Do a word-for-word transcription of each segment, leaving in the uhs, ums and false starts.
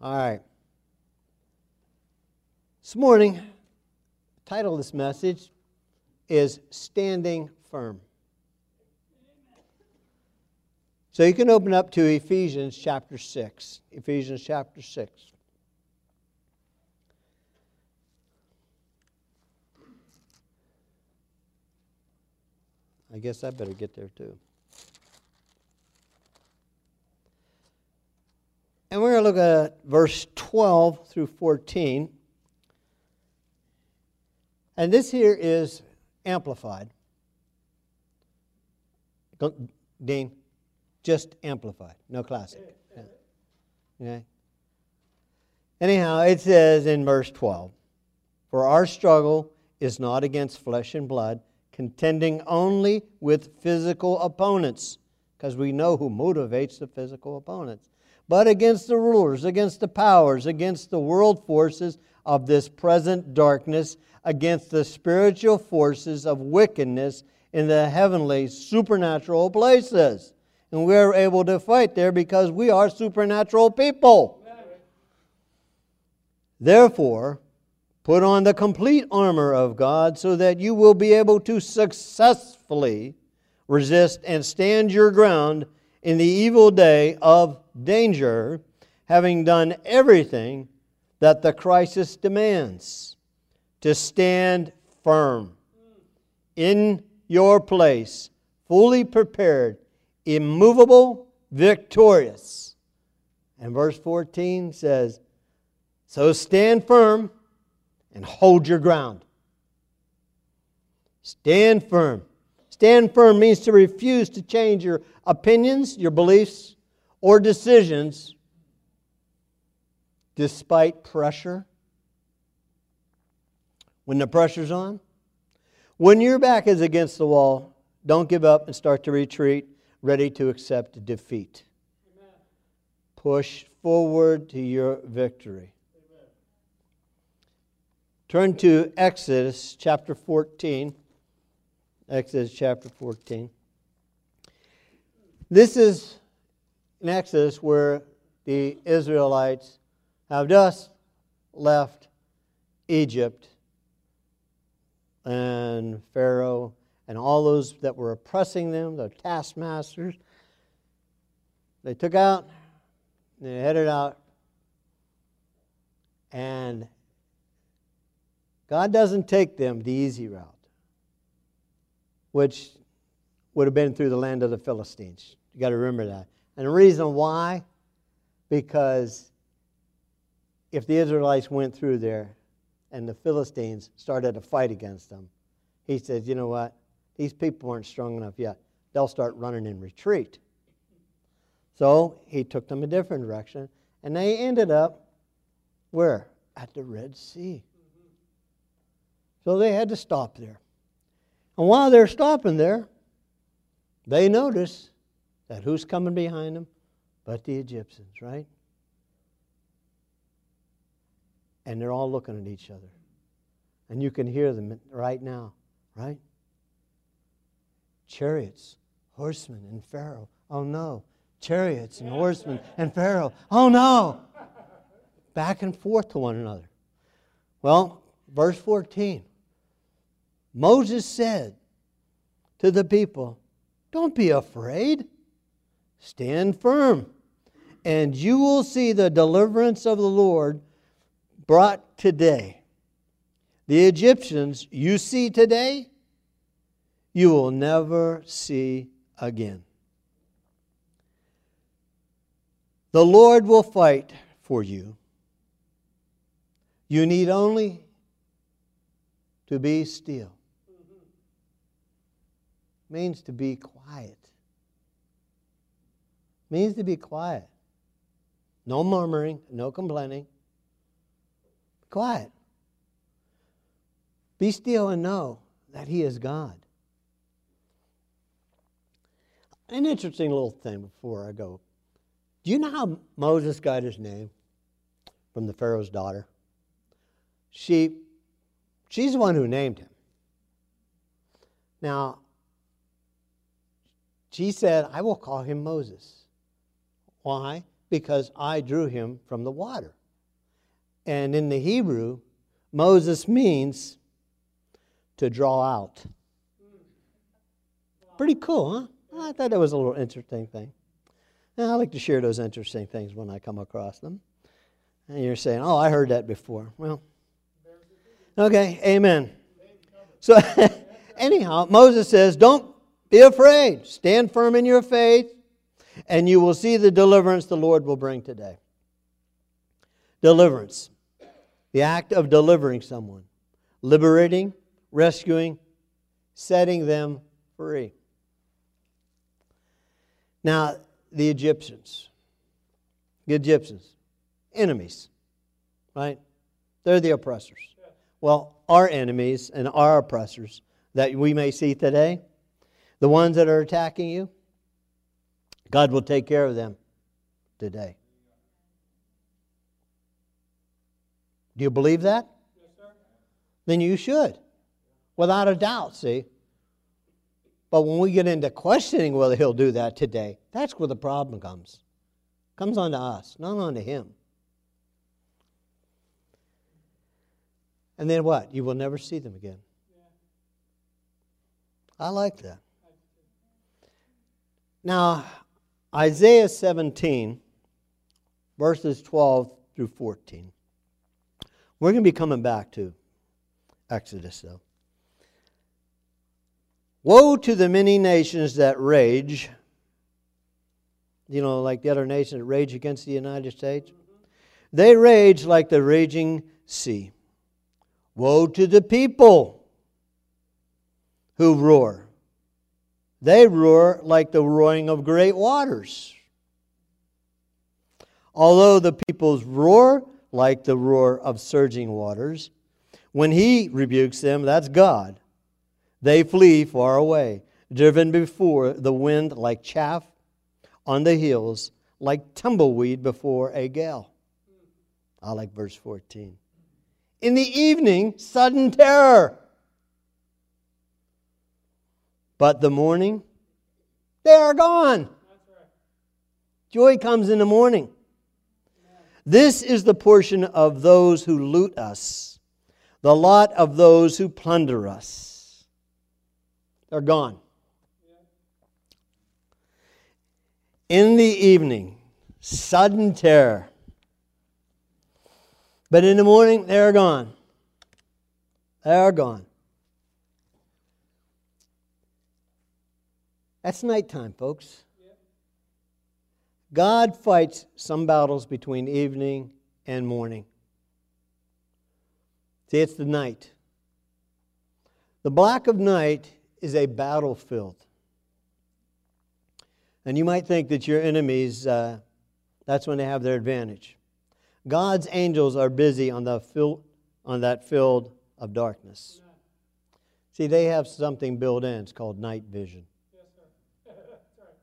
All right. This morning, the title of this message is Standing Firm. So you can open up to Ephesians chapter six. Ephesians chapter six. I guess I better get there too. And we're going to look at verse twelve through fourteen. And this here is amplified. Dean, just amplified, no classic. Okay. Anyhow, it says in verse twelve, "For our struggle is not against flesh and blood, contending only with physical opponents," because we know who motivates the physical opponents, "but against the rulers, against the powers, against the world forces of this present darkness, against the spiritual forces of wickedness in the heavenly supernatural places." And we are able to fight there because we are supernatural people. "Therefore, put on the complete armor of God so that you will be able to successfully resist and stand your ground in the evil day of danger, having done everything that the crisis demands, to stand firm in your place, fully prepared, immovable, victorious." And verse fourteen says, "So stand firm and hold your ground." Stand firm. Stand firm means to refuse to change your opinions, your beliefs, or decisions despite pressure. When the pressure's on, when your back is against the wall, don't give up and start to retreat, ready to accept defeat. Amen. Push forward to your victory. Amen. Turn to Exodus chapter fourteen. Exodus chapter fourteen. This is in Exodus where the Israelites have just left Egypt, and Pharaoh and all those that were oppressing them, the taskmasters, they took out, they headed out, and God doesn't take them the easy route, which would have been through the land of the Philistines. You got to remember that. And the reason why, because if the Israelites went through there and the Philistines started a fight against them, he says, you know what? These people aren't strong enough yet. They'll start running in retreat. So he took them a different direction, and they ended up where? At the Red Sea. So they had to stop there. And while they're stopping there, they notice that who's coming behind them but the Egyptians, right? And they're all looking at each other. And you can hear them right now, right? Chariots, horsemen, and Pharaoh. Oh no. Chariots and horsemen and Pharaoh. Oh no. Back and forth to one another. Well, verse fourteen. Moses said to the people, "Don't be afraid. Stand firm, and you will see the deliverance of the Lord brought today. The Egyptians you see today, you will never see again. The Lord will fight for you. You need only to be still." Means to be quiet. Means to be quiet. No murmuring, no complaining. Quiet. Be still and know that He is God. An interesting little thing before I go. Do you know how Moses got his name? From the Pharaoh's daughter. She, she's the one who named him. Now, she said, "I will call him Moses." Why? because I drew him from the water. And in the Hebrew, Moses means to draw out. Pretty cool, huh? I thought that was a little interesting thing. And I like to share those interesting things when I come across them. And you're saying, oh, I heard that before. Well, okay, amen. So anyhow, Moses says, don't be afraid. Stand firm in your faith, and you will see the deliverance the Lord will bring today. Deliverance. The act of delivering someone. Liberating, rescuing, setting them free. Now, the Egyptians. The Egyptians. Enemies. Right? They're the oppressors. Well, our enemies and our oppressors that we may see today, the ones that are attacking you, God will take care of them today. Do you believe that? Yes, sir. Then you should. Without a doubt, see? But when we get into questioning whether He'll do that today, that's where the problem comes. It comes onto us, not onto Him. And then what? You will never see them again. Yeah. I like that. Now, Isaiah seventeen, verses twelve through fourteen. We're going to be coming back to Exodus, though. Woe to the many nations that rage. You know, like the other nations that rage against the United States. Mm-hmm. They rage like the raging sea. Woe to the people who roar. They roar like the roaring of great waters. Although the peoples roar like the roar of surging waters, when He rebukes them, that's God, they flee far away, driven before the wind like chaff on the hills, like tumbleweed before a gale. I like verse fourteen. In the evening, sudden terror. But the morning, they are gone. That's right. Joy comes in the morning. Amen. This is the portion of those who loot us, the lot of those who plunder us. They're gone. Yeah. In the evening, sudden terror. But in the morning, they're gone. They're gone. That's nighttime, folks. Yeah. God fights some battles between evening and morning. See, it's the night. The black of night is a battlefield. And you might think that your enemies, uh, that's when they have their advantage. God's angels are busy on the field, on that field of darkness. Amen. See, they have something built in. It's called night vision. Yes, sir. That's right.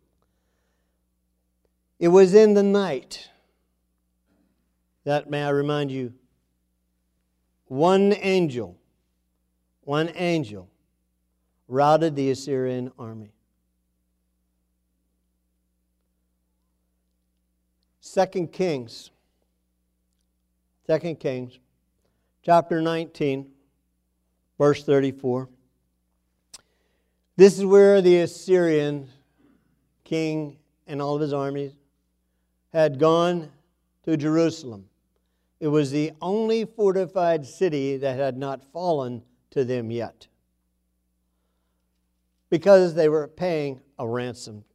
It was in the night that, may I remind you, one angel, one angel routed the Assyrian army. Second Kings. Second Kings, chapter nineteen, verse thirty-four. This is where the Assyrian king and all of his armies had gone to Jerusalem. It was the only fortified city that had not fallen to them yet, because they were paying a ransom.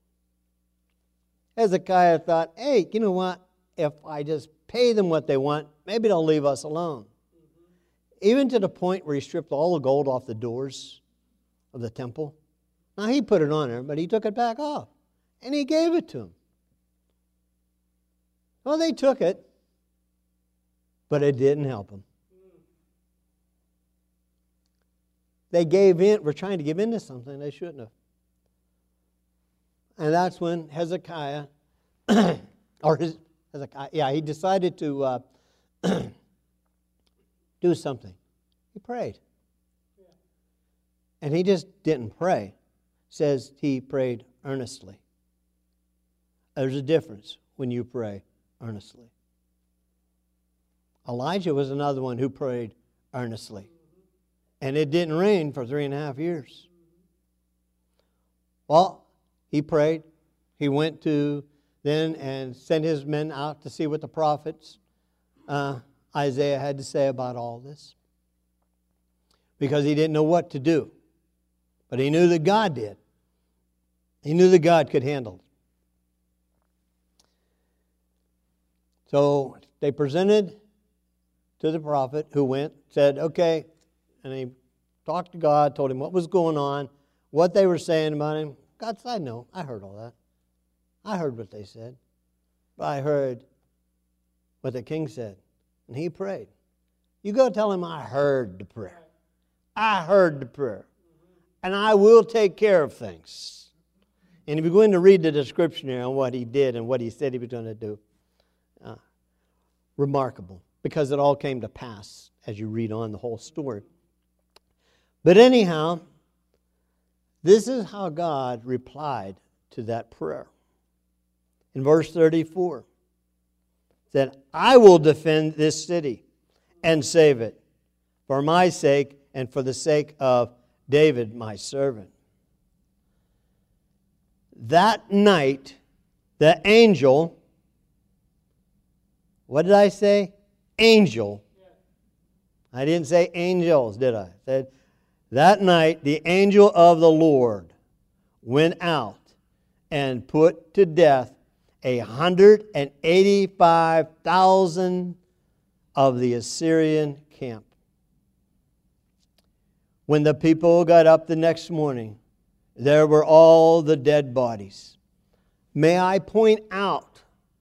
Hezekiah thought, hey, you know what? If I just pay them what they want, maybe they'll leave us alone. Mm-hmm. Even to the point where he stripped all the gold off the doors of the temple. Now, he put it on there, but he took it back off. And he gave it to them. Well, they took it, but it didn't help them. Mm. They gave in, were trying to give in to something they shouldn't have. And that's when Hezekiah, or his, Hezekiah, yeah, he decided to uh, do something. He prayed. Yeah. And he just didn't pray. It says he prayed earnestly. There's a difference. when you pray earnestly. Elijah was another one who prayed earnestly. And it didn't rain for three and a half years. Well, he prayed. He went to then and sent his men out to see what the prophets, uh, Isaiah, had to say about all this. Because he didn't know what to do. But he knew that God did. He knew that God could handle it. So they presented to the prophet who went, said, okay, and he talked to God, told him what was going on, what they were saying about him. God said, I know, I heard all that. I heard what they said. But I heard what the king said. And he prayed. You go tell him, I heard the prayer. I heard the prayer. And I will take care of things. And if you go in to read the description here on what he did and what he said he was going to do, uh, remarkable. Because it all came to pass as you read on the whole story. But anyhow, this is how God replied to that prayer. In verse thirty-four, it said, I will defend this city and save it for my sake and for the sake of David, my servant. That night, the angel, what did I say? Angel. I didn't say angels, did I? I said, that night, the angel of the Lord went out and put to death a hundred and eighty-five thousand of the Assyrian camp. When the people got up the next morning, there were all the dead bodies. May I point out,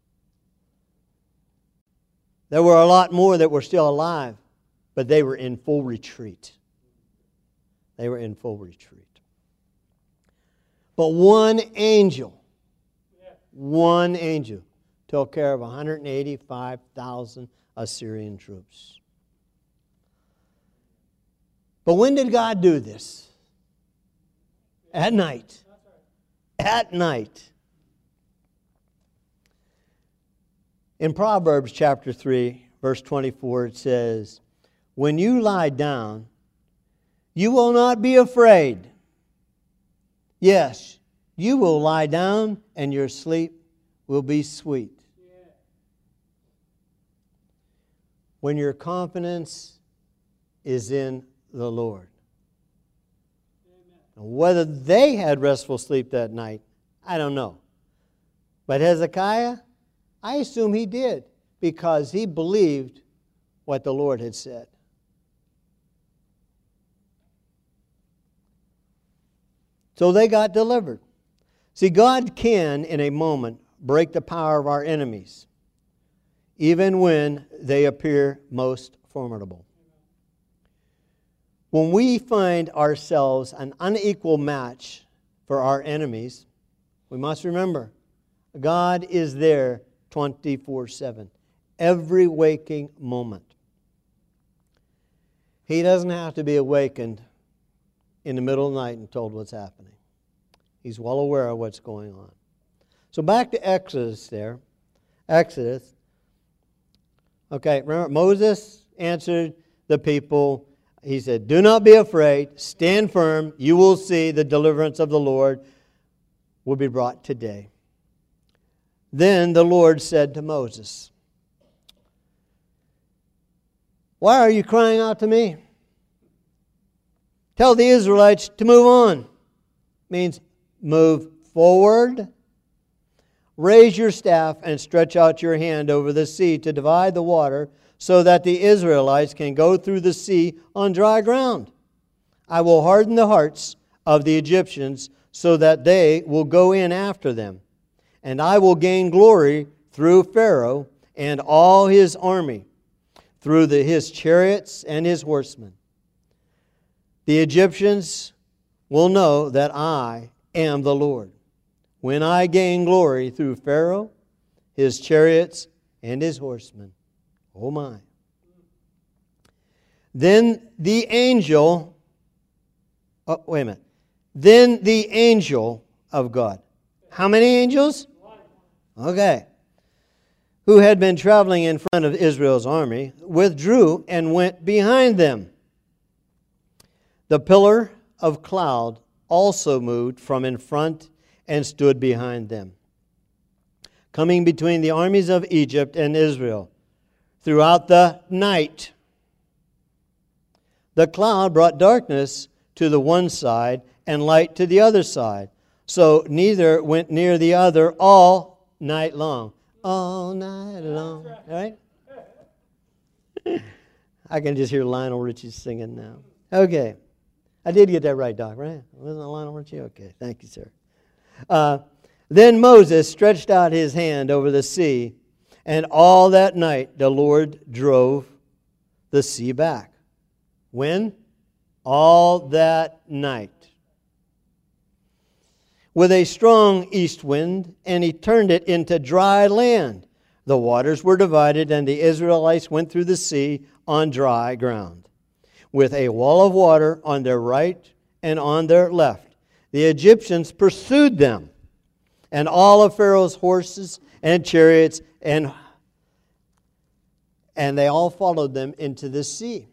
there were a lot more that were still alive, but they were in full retreat. They were in full retreat. But one angel, one angel took care of one hundred eighty-five thousand Assyrian troops. But when did God do this? At night. At night. In Proverbs chapter three, verse twenty-four, it says, when you lie down, you will not be afraid. Yes, you will lie down and your sleep will be sweet. Yeah. When your confidence is in the Lord. Amen. Whether they had restful sleep that night, I don't know. But Hezekiah, I assume he did because he believed what the Lord had said. So they got delivered. See, God can, in a moment, break the power of our enemies, even when they appear most formidable. When we find ourselves an unequal match for our enemies, we must remember, God is there twenty-four seven, every waking moment. He doesn't have to be awakened in the middle of the night and told what's happening. He's well aware of what's going on. So back to Exodus there. Exodus. Okay, remember Moses answered the people. He said, do not be afraid. Stand firm. You will see the deliverance of the Lord will be brought today. Then the Lord said to Moses, why are you crying out to me? Tell the Israelites to move on. Means move forward. Raise your staff and stretch out your hand over the sea to divide the water so that the Israelites can go through the sea on dry ground. I will harden the hearts of the Egyptians so that they will go in after them. And I will gain glory through Pharaoh and all his army, through the, his chariots and his horsemen. The Egyptians will know that I am the Lord, when I gain glory through Pharaoh, his chariots, and his horsemen. Oh my. Then the angel, oh, wait a minute. Then the angel of God. How many angels? Okay. who had been traveling in front of Israel's army, withdrew and went behind them. The pillar of cloud also moved from in front and stood behind them, coming between the armies of Egypt and Israel throughout the night. The cloud brought darkness to the one side and light to the other side, so neither went near the other all night long. All night long, right? I can just hear Lionel Richie singing now. Okay. I did get that right, Doc, right? Wasn't it Lionel Richie? Okay, thank you, sir. Uh, then Moses stretched out his hand over the sea, and all that night the Lord drove the sea back. When? All that night. With a strong east wind, and he turned it into dry land. The waters were divided, and the Israelites went through the sea on dry ground, with a wall of water on their right and on their left. The Egyptians pursued them, and all of Pharaoh's horses and chariots, and, and they all followed them into the sea.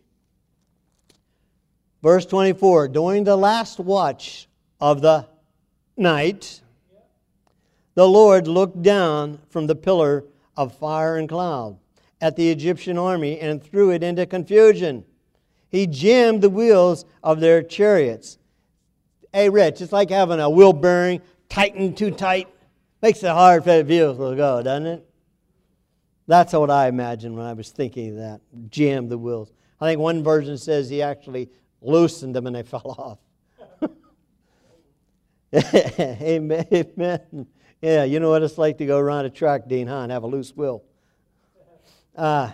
Verse twenty-four, during the last watch of the night, the Lord looked down from the pillar of fire and cloud at the Egyptian army and threw it into confusion. He jammed the wheels of their chariots. Hey, Rich, it's like having a wheel bearing tightened too tight. Makes it hard for the vehicle to go, doesn't it? That's what I imagined when I was thinking of that. Jammed the wheels. I think one version says he actually loosened them and they fell off. Amen. Amen. Yeah, you know what it's like to go around a track, Dean, huh, and have a loose wheel. Uh,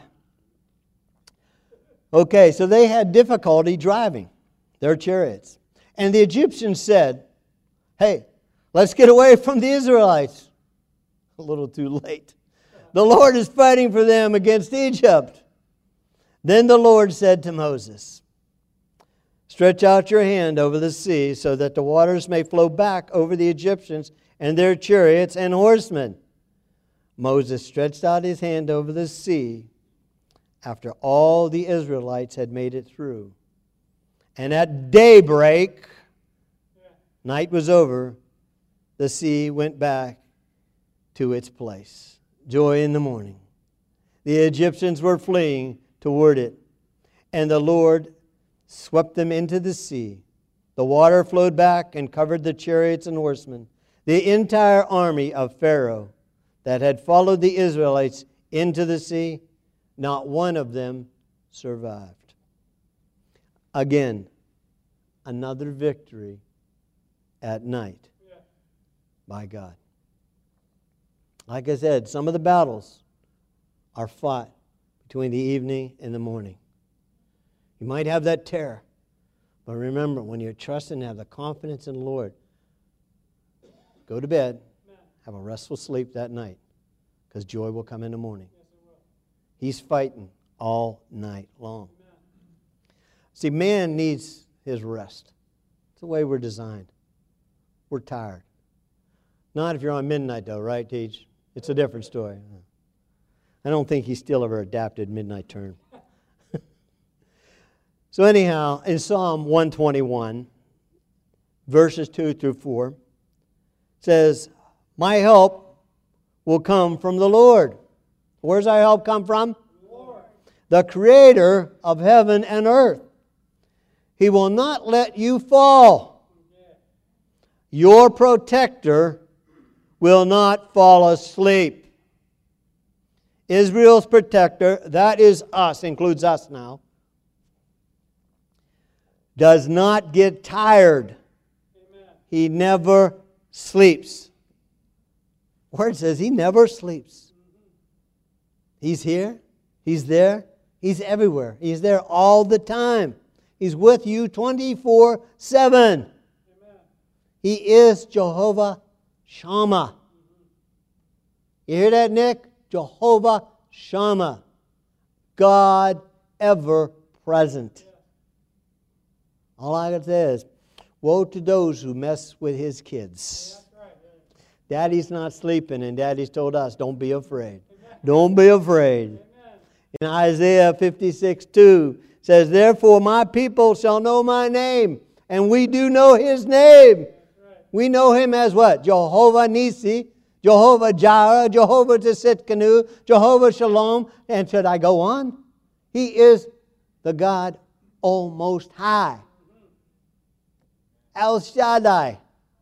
okay, so they had difficulty driving their chariots. And the Egyptians said, hey, let's get away from the Israelites. A little too late. The Lord is fighting for them against Egypt. Then the Lord said to Moses, stretch out your hand over the sea so that the waters may flow back over the Egyptians and their chariots and horsemen. Moses stretched out his hand over the sea after all the Israelites had made it through. And at daybreak, night was over, the sea went back to its place. Joy in the morning. The Egyptians were fleeing toward it, and the Lord swept them into the sea. The water flowed back and covered the chariots and horsemen. The entire army of Pharaoh that had followed the Israelites into the sea, not one of them survived. Again, another victory at night by God. Like I said, some of the battles are fought between the evening and the morning. You might have that terror, but remember, when you're trusting and have the confidence in the Lord, go to bed, have a restful sleep that night, because joy will come in the morning. He's fighting all night long. See, man needs his rest. It's the way we're designed. We're tired. Not if you're on midnight, though, right, Teach? It's a different story. I don't think he still ever adapted midnight turn. So anyhow, in Psalm one twenty-one, verses two through four, it says, my help will come from the Lord. Where's our help come from? The Lord. The Creator of heaven and earth. He will not let you fall. Your protector will not fall asleep. Israel's protector, that is us, includes us now, does not get tired. Amen. He never sleeps. Word says he never sleeps. He's here. He's there. He's everywhere. He's there all the time. He's with you twenty-four seven. Amen. He is Jehovah Shammah. You hear that, Nick? Jehovah Shammah. God ever present. All I got to say is, woe to those who mess with his kids. Yeah, that's right. Daddy's not sleeping, and Daddy's told us, don't be afraid. Don't be afraid. In Isaiah fifty-six two says, therefore my people shall know my name, and we do know His name. We know Him as what? Jehovah Nisi, Jehovah Jireh, Jehovah Tsidkenu, Jehovah Shalom. And should I go on? He is the God Almost High. El Shaddai.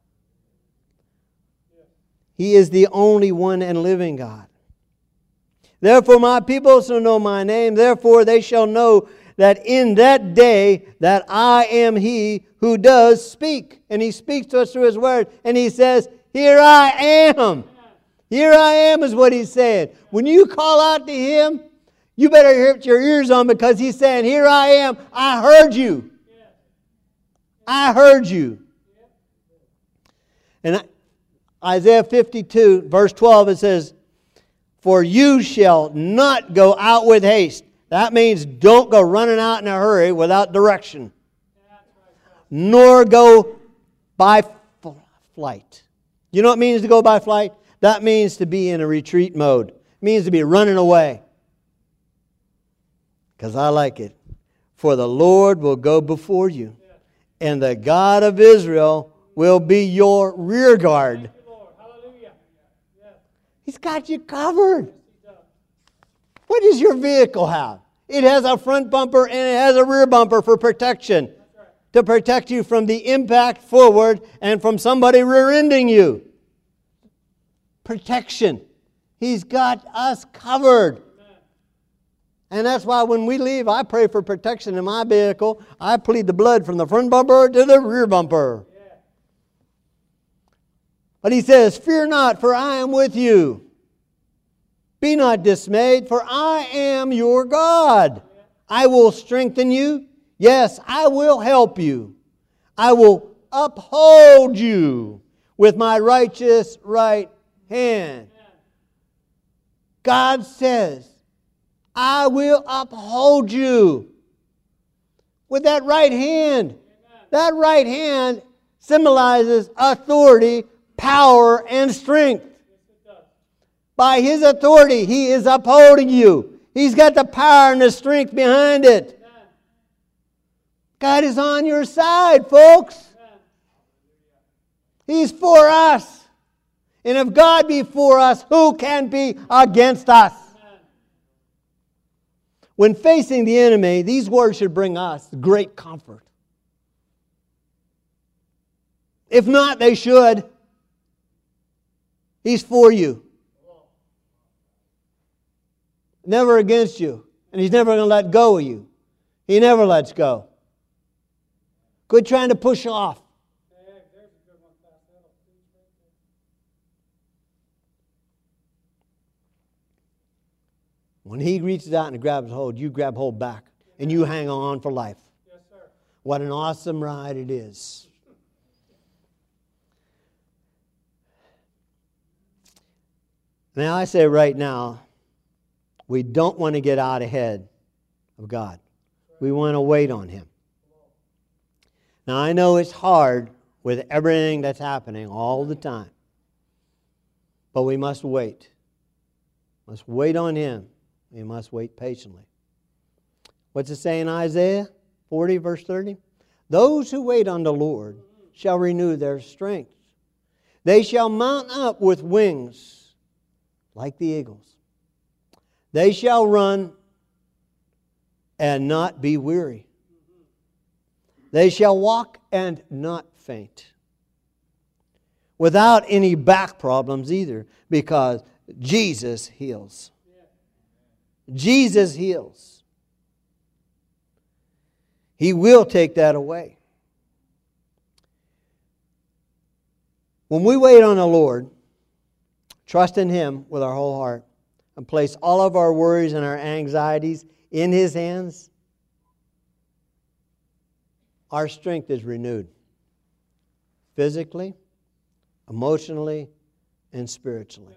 He is the only one and living God. Therefore my people shall know my name. Therefore they shall know that in that day that I am He who does speak. And He speaks to us through His Word. And He says, here I am. Here I am is what He's saying. When you call out to Him, you better put your ears on, because He's saying, here I am. I heard you. I heard you. And Isaiah fifty-two, verse twelve, it says, for you shall not go out with haste. That means don't go running out in a hurry without direction. Nor go by flight. You know what it means to go by flight? That means to be in a retreat mode. It means to be running away. Because I like it. For the Lord will go before you, and the God of Israel will be your rear guard. He's got you covered. What does your vehicle have? It has a front bumper and it has a rear bumper for protection. To protect you from the impact forward and from somebody rear-ending you. Protection. He's got us covered. And that's why when we leave, I pray for protection in my vehicle. I plead the blood from the front bumper to the rear bumper. But He says, fear not, for I am with you. Be not dismayed, for I am your God. I will strengthen you. Yes, I will help you. I will uphold you with my righteous right hand. God says, I will uphold you with that right hand. That right hand symbolizes authority, power, and strength. By His authority, He is upholding you. He's got the power and the strength behind it. God is on your side, folks. He's for us. And if God be for us, who can be against us? When facing the enemy, these words should bring us great comfort. If not, they should. He's for you. Never against you. And He's never going to let go of you. He never lets go. Quit trying to push off. When He reaches out and grabs hold, you grab hold back. And you hang on for life. Yes, sir. What an awesome ride it is. Now I say right now, we don't want to get out ahead of God. We want to wait on Him. Now I know it's hard with everything that's happening all the time. But we must wait. We must wait on Him. We must wait patiently. What's it say in Isaiah forty, verse thirty? Those who wait on the Lord shall renew their strength. They shall mount up with wings like the eagles. They shall run and not be weary. They shall walk and not faint. Without any back problems either, because Jesus heals. Jesus heals. He will take that away. When we wait on the Lord, trust in Him with our whole heart, and place all of our worries and our anxieties in His hands, our strength is renewed. Physically, emotionally, and spiritually.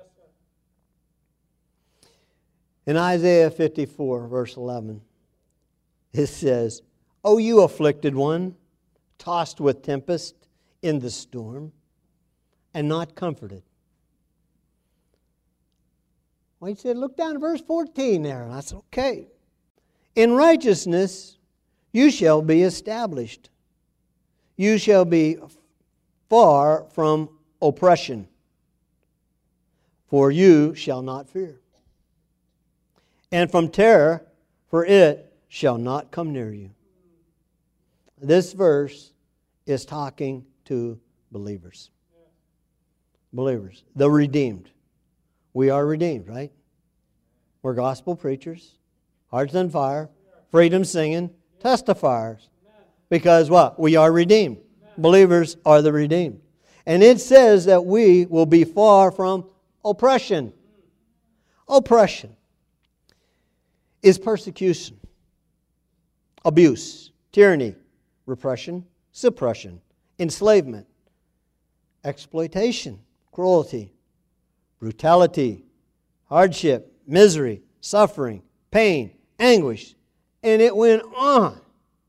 In Isaiah fifty-four, verse eleven, it says, O you afflicted one, tossed with tempest in the storm, and not comforted. Well, he said, look down to verse fourteen there. And I said, okay. In righteousness you shall be established. You shall be far from oppression, for you shall not fear. And from terror, for it shall not come near you. This verse is talking to believers. Believers, the redeemed. We are redeemed, right? We're gospel preachers, hearts on fire, freedom singing, testifiers. Because what? We are redeemed. Believers are the redeemed. And it says that we will be far from oppression. Oppression is persecution, abuse, tyranny, repression, suppression, enslavement, exploitation, cruelty, brutality, hardship, misery, suffering, pain, anguish. And it went on.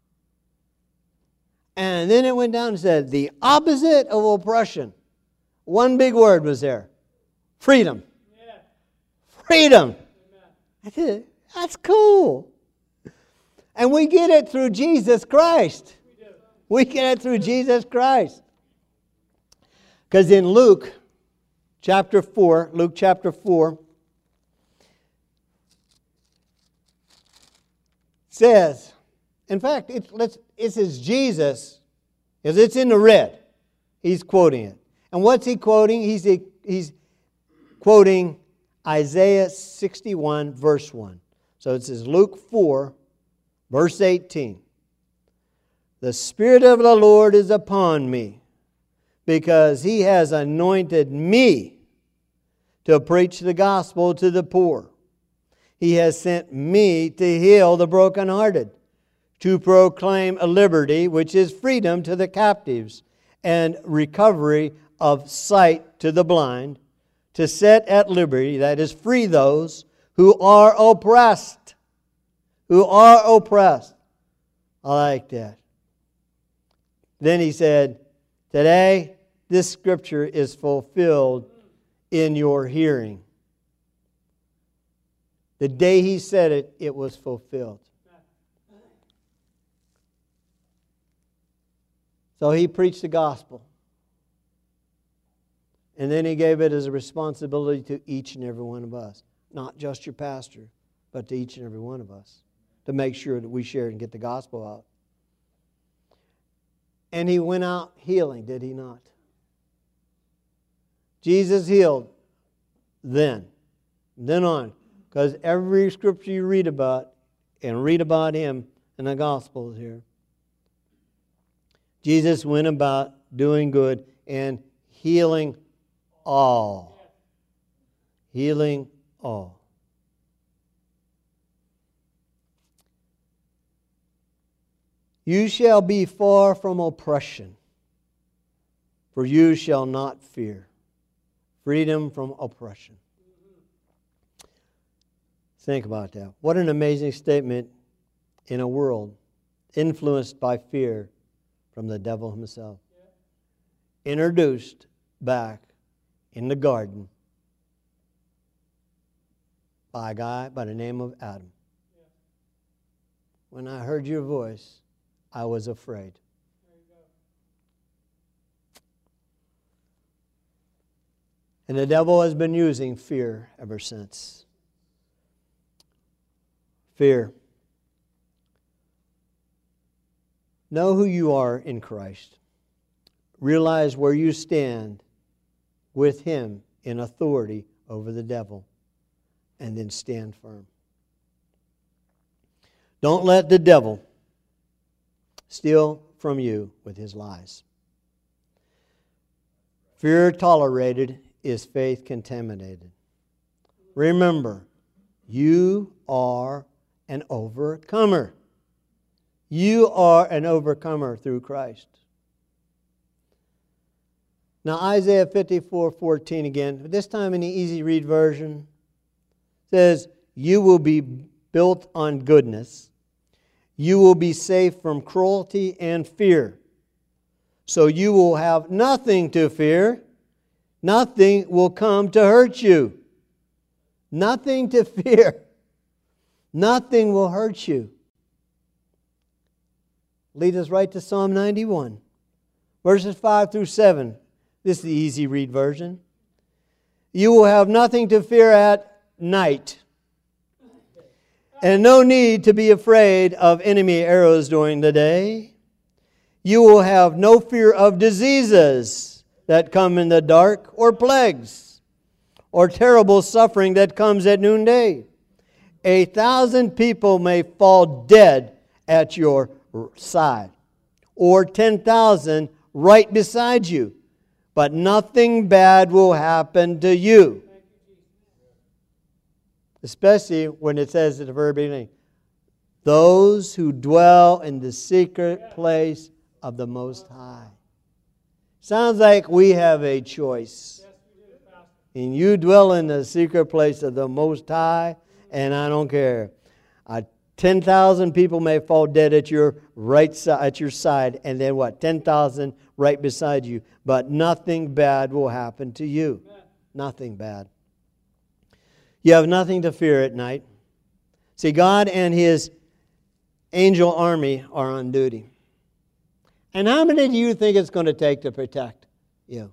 And then it went down and said, the opposite of oppression. One big word was there. Freedom. Yeah. Freedom. Amen. I said, that's cool. And we get it through Jesus Christ. We do. We get it through Jesus Christ. Because in Luke chapter four, Luke chapter four, says, in fact, it, let's, it says Jesus, because it's in the red. He's quoting it. And what's he quoting? He's, he's quoting Isaiah sixty-one, verse one. So it says Luke four, verse eighteen. The Spirit of the Lord is upon me, because He has anointed me to preach the gospel to the poor. He has sent me to heal the brokenhearted, to proclaim a liberty, which is freedom to the captives, and recovery of sight to the blind, to set at liberty, that is, free those who are oppressed. Who are oppressed. I like that. Then he said, today this scripture is fulfilled in your hearing. The day he said it, it was fulfilled. So he preached the gospel. And then he gave it as a responsibility to each and every one of us. Not just your pastor, but to each and every one of us. To make sure that we share and get the gospel out. And he went out healing, did he not? Jesus healed then. Then on. Because every scripture you read about, and read about Him in the Gospels here, Jesus went about doing good and healing all. Healing all. You shall be far from oppression, for you shall not fear. Freedom from oppression. Think about that. What an amazing statement in a world influenced by fear from the devil himself. Yeah. Introduced back in the garden by a guy by the name of Adam. Yeah. When I heard your voice, I was afraid. There you go. And the devil has been using fear ever since. Fear. Know who you are in Christ. Realize where you stand with Him in authority over the devil. And then stand firm. Don't let the devil steal from you with his lies. Fear tolerated is faith contaminated. Remember, you are an overcomer. You are an overcomer through Christ. Now Isaiah fifty-four fourteen again, this time in the easy read version, says, you will be built on goodness. You will be safe from cruelty and fear. So you will have nothing to fear. Nothing will come to hurt you. Nothing to fear. Nothing will hurt you. Lead us right to Psalm ninety-one. Verses five through seven. This is the easy read version. You will have nothing to fear at night, and no need to be afraid of enemy arrows during the day. You will have no fear of diseases that come in the dark, or plagues, or terrible suffering that comes at noonday. A thousand people may fall dead at your side, or ten thousand right beside you, but nothing bad will happen to you. Especially when it says at the very beginning, those who dwell in the secret place of the Most High. Sounds like we have a choice. And you dwell in the secret place of the Most High, and I don't care. Uh, ten thousand people may fall dead at your right side, at your side, and then what? ten thousand right beside you. But nothing bad will happen to you. Amen. Nothing bad. You have nothing to fear at night. See, God and His angel army are on duty. And how many do you think it's going to take to protect you?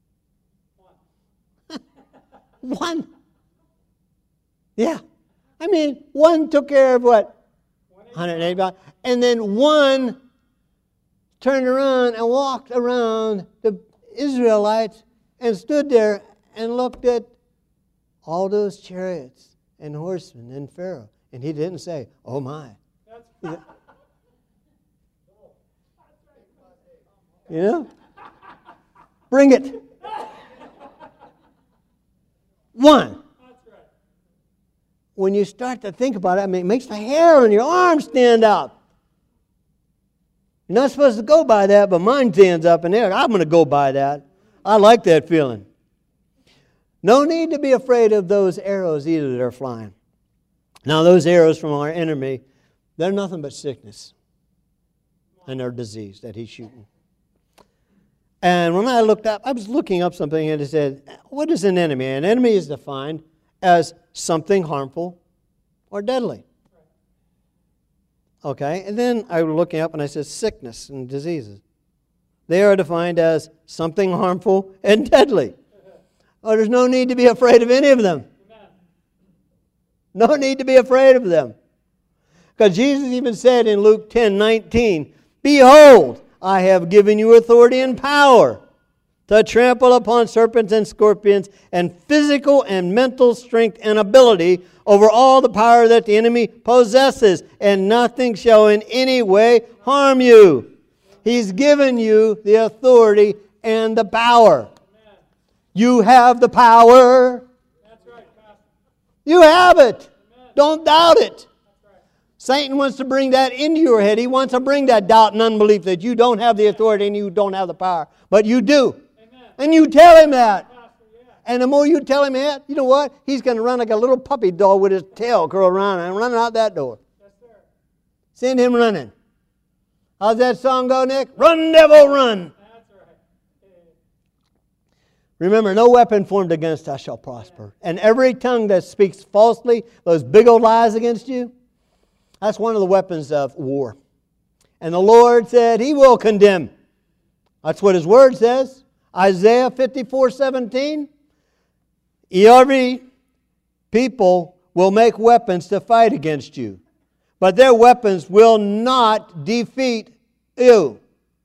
One. One. Yeah. I mean, one took care of what? one hundred eighty. And then one turned around and walked around the Israelites and stood there and looked at all those chariots and horsemen and Pharaoh. And he didn't say, oh my. That's you know? Bring it. One. When you start to think about it, I mean, it makes the hair on your arms stand up. You're not supposed to go by that, but mine stands up in there. I'm going to go by that. I like that feeling. No need to be afraid of those arrows either that are flying. Now, those arrows from our enemy, they're nothing but sickness and their disease that he's shooting. And when I looked up, I was looking up something and it said, what is an enemy? An enemy is defined as something harmful or deadly. Okay, and then I was looking up and I said sickness and diseases. They are defined as something harmful and deadly. Oh, there's no need to be afraid of any of them. No need to be afraid of them. Because Jesus even said in Luke ten nineteen, behold, I have given you authority and power to trample upon serpents and scorpions and physical and mental strength and ability over all the power that the enemy possesses, and nothing shall in any way harm you. He's given you the authority and the power. You have the power. That's right, Pastor. You have it. Amen. Don't doubt it. That's right. Satan wants to bring that into your head. He wants to bring that doubt and unbelief that you don't have the authority and you don't have the power. But you do. Amen. And you tell him that. Pastor, yeah. And the more you tell him that, you know what? He's going to run like a little puppy dog with his tail curled around and run out that door. Yes, sir. Send him running. How's that song go, Nick? Run, devil, run. Remember, no weapon formed against us shall prosper. And every tongue that speaks falsely, those big old lies against you, that's one of the weapons of war. And the Lord said He will condemn. That's what His Word says. Isaiah fifty-four seventeen. Every people will make weapons to fight against you, but their weapons will not defeat you.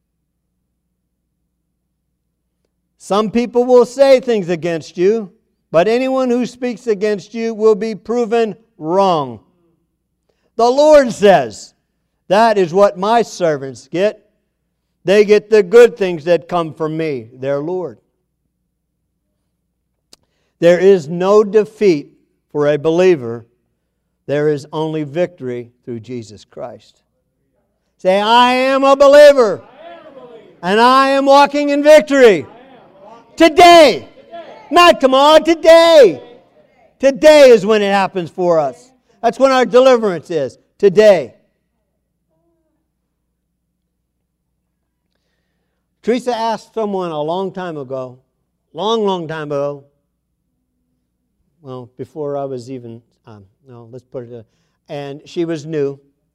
Some people will say things against you, but anyone who speaks against you will be proven wrong. The Lord says, that is what my servants get. They get the good things that come from me, their Lord. There is no defeat for a believer. There is only victory through Jesus Christ. Say, I am a believer. I am a believer. And I am walking in victory. Today. Today. Not tomorrow, today. Today is when it happens for us. That's when our deliverance is. Today. Teresa asked someone a long time ago, long, long time ago, well, before I was even, um, no, let's put it, uh, and she was new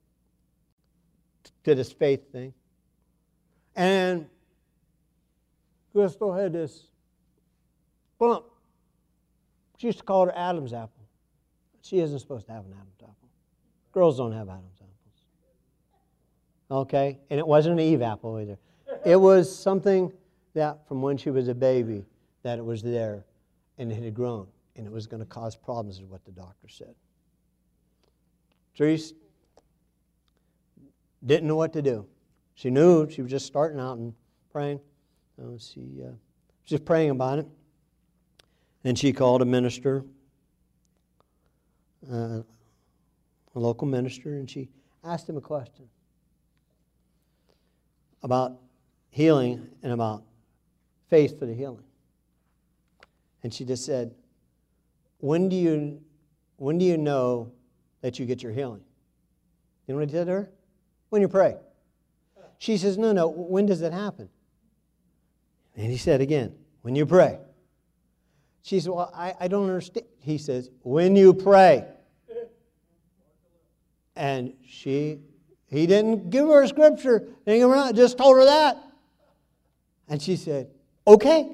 to this faith thing. And Crystal had this bump. She used to call it her Adam's apple. She isn't supposed to have an Adam's apple. Girls don't have Adam's apples. Okay? And it wasn't an Eve apple either. It was something that from when she was a baby, that it was there and it had grown. And it was going to cause problems, is what the doctor said. Therese didn't know what to do. She knew she was just starting out and praying. So she uh, was just praying about it. And she called a minister, uh, a local minister, and she asked him a question about healing and about faith for the healing. And she just said, when do you when do you know that you get your healing? You know what he said to her? When you pray. She says, no, no, when does it happen? And he said again, when you pray. She said, well, I, I don't understand. He says, when you pray. And she, he didn't give her a scripture, didn't give her not, just told her that. And she said, okay.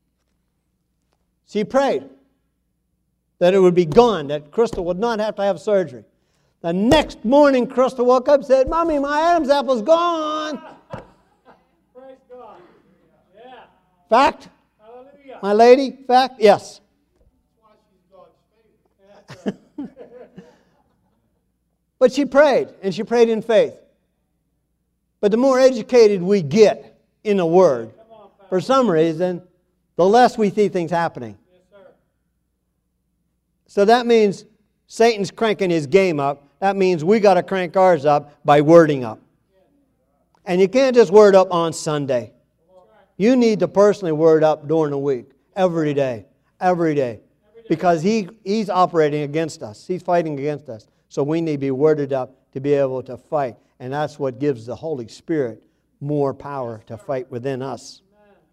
She prayed that it would be gone, that Crystal would not have to have surgery. The next morning, Crystal woke up and said, Mommy, my Adam's apple's gone. Praise God. Yeah. Fact? Hallelujah. My lady? Fact? Yes. That's why she's God's favorite. But she prayed, and she prayed in faith. But the more educated we get in the Word, Come on, Pastor. for some reason, the less we see things happening. Yes, sir. So that means Satan's cranking his game up. That means we got to crank ours up by wording up. And you can't just word up on Sunday. You need to personally word up during the week, every day, every day. Because he, he's operating against us. He's fighting against us. So we need to be worded up to be able to fight. And that's what gives the Holy Spirit more power to fight within us.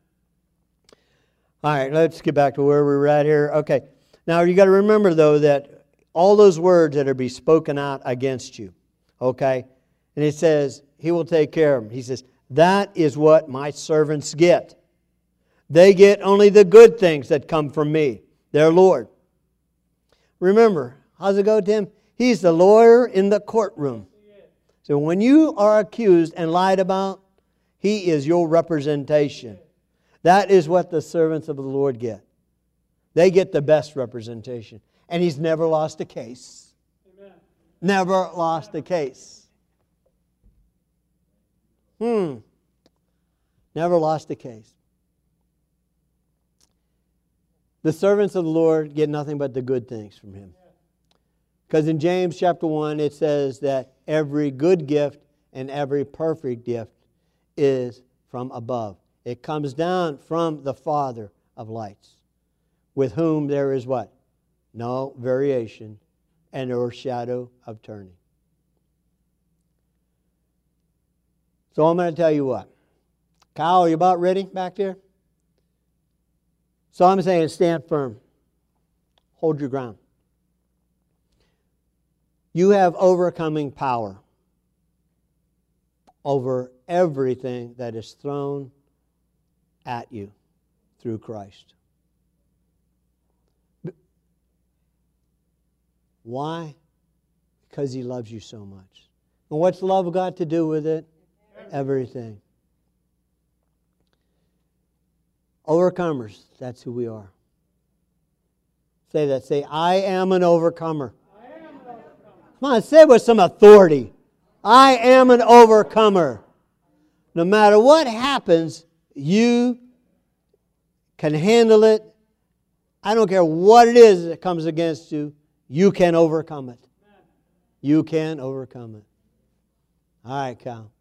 All right, let's get back to where we were at here. Okay, now you got to remember, though, that all those words that are be spoken out against you, okay? And it says, He will take care of them. He says, that is what my servants get. They get only the good things that come from me, their Lord. Remember, how's it go, Tim? He's the lawyer in the courtroom. So when you are accused and lied about, He is your representation. That is what the servants of the Lord get. They get the best representation. And He's never lost a case. Amen. Never lost a case. Hmm. Never lost a case. The servants of the Lord get nothing but the good things from Him. Because in James chapter one it says that every good gift and every perfect gift is from above. It comes down from the Father of lights, with whom there is what? No variation and or shadow of turning. So I'm going to tell you what. Kyle, are you about ready back there? So I'm saying stand firm. Hold your ground. You have overcoming power over everything that is thrown at you through Christ. Why? Because He loves you so much. And what's love got to do with it? Everything. Overcomers, that's who we are. Say that. Say, I am an overcomer. I am an overcomer. Come on, say it with some authority. I am an overcomer. No matter what happens, you can handle it. I don't care what it is that comes against you. You can overcome it. You can overcome it. All right, Cal.